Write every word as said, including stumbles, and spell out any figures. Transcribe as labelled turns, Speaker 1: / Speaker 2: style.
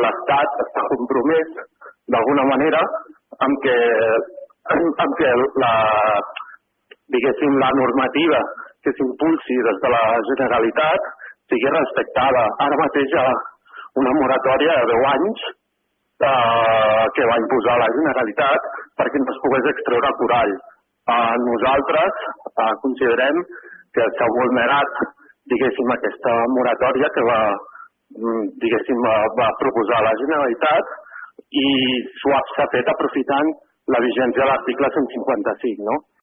Speaker 1: l'Estat està compromès d'alguna manera amb que, amb que la, diguéssim, la normativa que s'impulsi des de la Generalitat sigui respectada. Ara mateix hi ha una moratòria de deu anys eh, que va imposar la Generalitat perquè no es pogués extreure corall. Eh, nosaltres eh, considerem que s'ha vulnerat, diguéssim, aquesta moratòria que va, diguéssim, va proposar la Generalitat i s'ha fet aprofitant la vigència de l'article cent cinquanta-cinc, no?